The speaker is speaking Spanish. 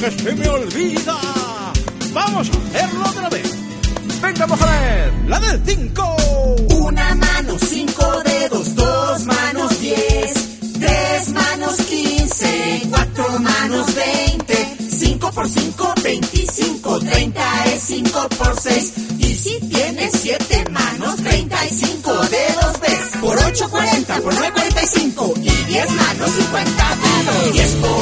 que se me olvida. Vamos a hacerlo otra vez. Venga, Mohamed, la del 5. Una mano, 5 dedos, 2 manos, 10, 3 manos, 15, 4 manos, 20, 5 por 5, 25, 30 es 5 por 6. Y si tienes 7 manos, 35 dedos ves. Por 8, 40, por 9, 45. Y 10 manos, 50 dedos. 10 por